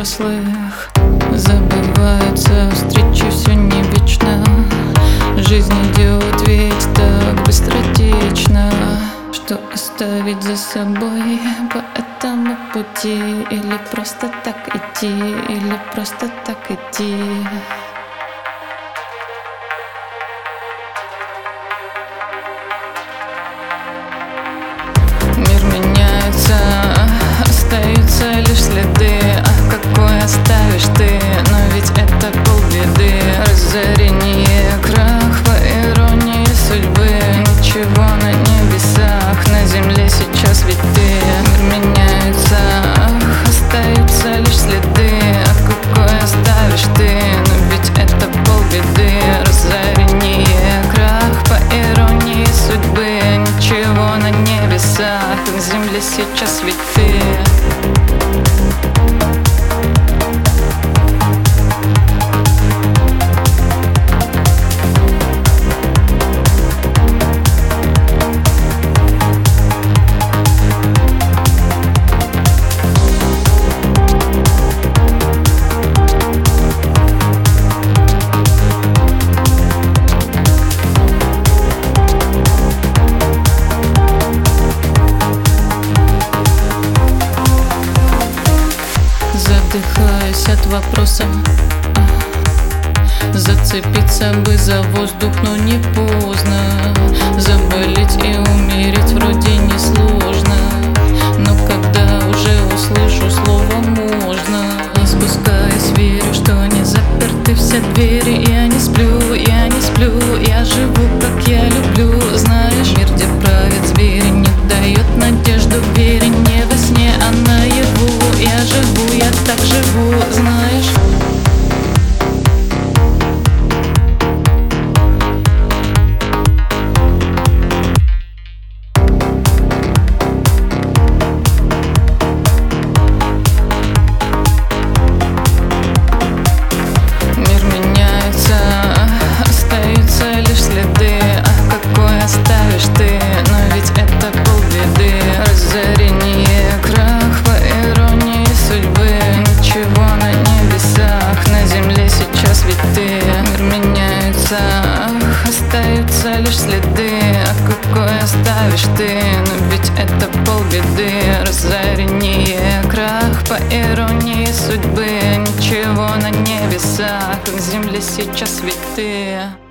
взрослых. Забываются встречи, все не вечно. Жизнь идет ведь так быстротечно. Что оставить за собой по этому пути? Или просто так идти, или просто так идти? Мир меняется, остаются лишь следы. А какой оставишь ты? Но ведь это полбеды. Разорение, крах, по иронии судьбы. Ничего на небесах, на земле сейчас ведь ты. Мир меняется, остаются лишь следы. А какой оставишь ты? Но ведь это полбеды. Разорение, крах, по иронии судьбы. Ничего на небесах, на земле сейчас ведь ты. Задыхаюсь от вопроса. Зацепиться бы за воздух, но не поздно. Заболеть и умереть вроде не сложно. Но когда уже услышу слово «можно», не спускаясь, верю, что не заперты все двери. Я не сплю, я не сплю, я живу, как я люблю. Знаешь, мир, где правят звери, не дает надежду вере. Не во сне, а наяву я живу, я так живу, знаешь. Мир меняется, остаются лишь следы. А какой оставишь ты? Но ведь это полбеды. Разорение, крах, по иронии судьбы. Ничего на небесах, на земле сейчас ведь ты. Мир меняется, остаются лишь следы. А какой оставишь ты? Но ведь это полбеды. Разорение, крах, по иронии судьбы. Ничего на небесах, на земле сейчас ведь ты.